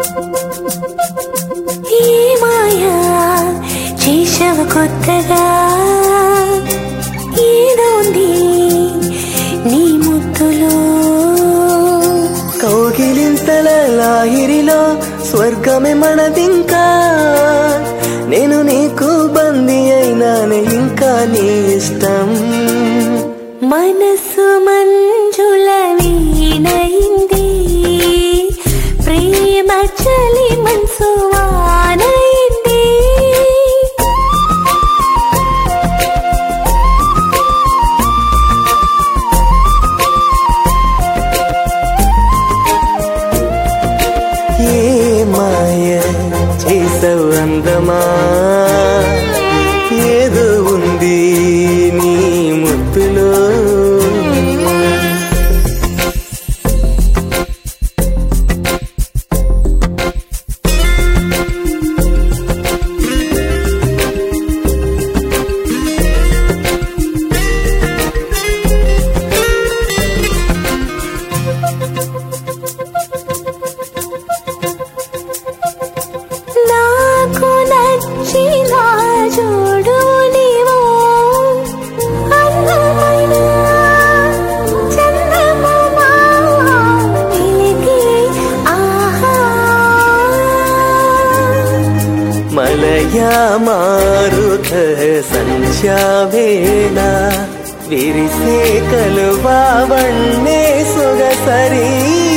ఏ మాయా చేశావు కొత్తగా, ఏదో ఉంది నీ ముద్దులో. కౌగిలింతల లాహిరిలో స్వర్గమే మనదింకా, నేను నీకు బందీ అయినానే ఇంకా నీ ఇష్టం. మనసు మంజుల వీణైంది, ప్రేమ చలి మనసు వానైంది. ఏ మాయ చేసావు అందమా, ఏదో ఉంది నీ ముద్దులో. నాకు నచ్చిన జోడు నీవో, అందమైన చందమామ వెలిగే ఆహా. మలయా మారుత సంధ్యావేళ విరిసే కలువా వన్నే సొగసరి